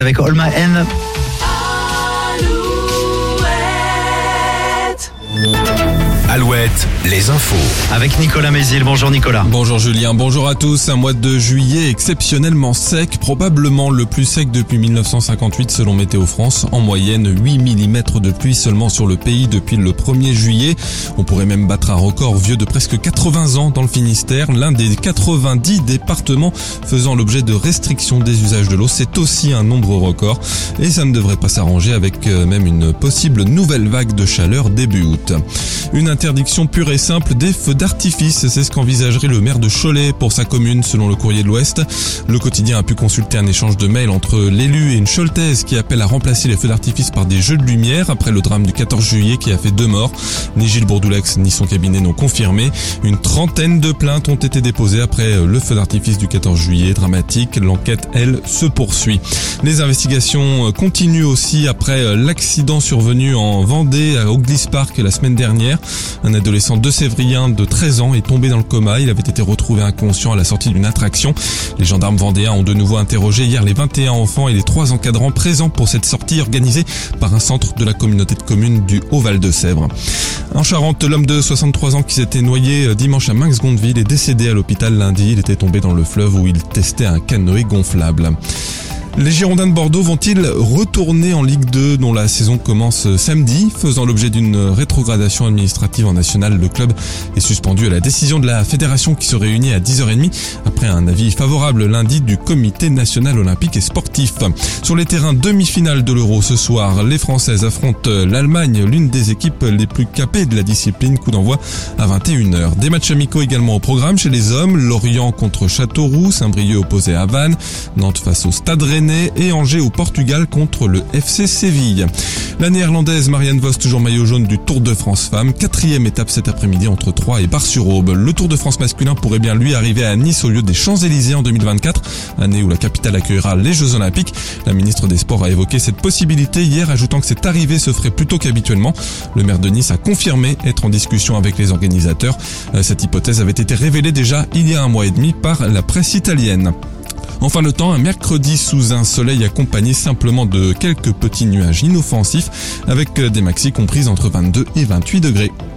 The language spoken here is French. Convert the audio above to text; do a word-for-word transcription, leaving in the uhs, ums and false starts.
Avec All My Hand. Alouette, les infos. Avec Nicolas Mézil. Bonjour Nicolas. Bonjour Julien, bonjour à tous. Un mois de juillet exceptionnellement sec, probablement le plus sec depuis mille neuf cent cinquante-huit selon Météo France. En moyenne, huit millimètres de pluie seulement sur le pays depuis le premier juillet. On pourrait même battre un record vieux de presque quatre-vingts ans dans le Finistère. L'un des quatre-vingt-dix départements faisant l'objet de restrictions des usages de l'eau. C'est aussi un nombre record. Et ça ne devrait pas s'arranger avec même une possible nouvelle vague de chaleur début août. Une interdiction pure et simple des feux d'artifice, c'est ce qu'envisagerait le maire de Cholet pour sa commune selon le Courrier de l'Ouest. Le quotidien a pu consulter un échange de mails entre l'élu et une Choletaise qui appelle à remplacer les feux d'artifice par des jeux de lumière après le drame du quatorze juillet qui a fait deux morts. Ni Gilles Bourdoulex ni son cabinet n'ont confirmé. Une trentaine de plaintes ont été déposées après le feu d'artifice du quatorze juillet dramatique. L'enquête, elle, se poursuit. Les investigations continuent aussi après l'accident survenu en Vendée à Oakleys Park la semaine dernière. Un adolescent de Sévrien de treize ans est tombé dans le coma. Il avait été retrouvé inconscient à la sortie d'une attraction. Les gendarmes vendéens ont de nouveau interrogé hier les vingt et un enfants et les trois encadrants présents pour cette sortie organisée par un centre de la communauté de communes du Haut-Val-de-Sèvres. En Charente, l'homme de soixante-trois ans qui s'était noyé dimanche à Mainx-Gondeville est décédé à l'hôpital lundi. Il était tombé dans le fleuve où il testait un canoë gonflable. Les Girondins de Bordeaux vont-ils retourner en Ligue deux dont la saison commence samedi? Faisant l'objet d'une rétrogradation administrative en nationale, le club est suspendu à la décision de la fédération qui se réunit à dix heures trente après un avis favorable lundi du comité national olympique et sportif. Sur les terrains demi-finales de l'Euro ce soir, les Françaises affrontent l'Allemagne, l'une des équipes les plus capées de la discipline. Coup d'envoi à vingt et une heures. Des matchs amicaux également au programme chez les hommes. Lorient contre Châteauroux, Saint-Brieuc opposé à Vannes, Nantes face au Stade Rennais et Angers au Portugal contre le F C Séville. La néerlandaise Marianne Vos, toujours maillot jaune du Tour de France Femmes. Quatrième étape cet après-midi entre Troyes et Bar-sur-Aube. Le Tour de France masculin pourrait bien lui arriver à Nice au lieu des Champs-Élysées en deux mille vingt-quatre, année où la capitale accueillera les Jeux Olympiques. La ministre des Sports a évoqué cette possibilité hier, ajoutant que cette arrivée se ferait plus tôt qu'habituellement. Le maire de Nice a confirmé être en discussion avec les organisateurs. Cette hypothèse avait été révélée déjà il y a un mois et demi par la presse italienne. Enfin le temps, un mercredi sous un soleil accompagné simplement de quelques petits nuages inoffensifs avec des maxis comprises entre vingt-deux et vingt-huit degrés.